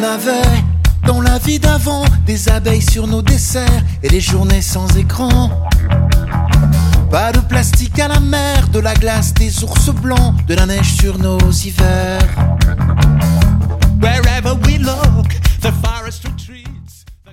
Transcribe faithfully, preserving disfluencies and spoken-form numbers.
On avait, dans la vie d'avant, des abeilles sur nos desserts et des journées sans écran. Pas de plastique à la mer, de la glace, des ours blancs, de la neige sur nos hivers. Wherever we look, the forest retreats.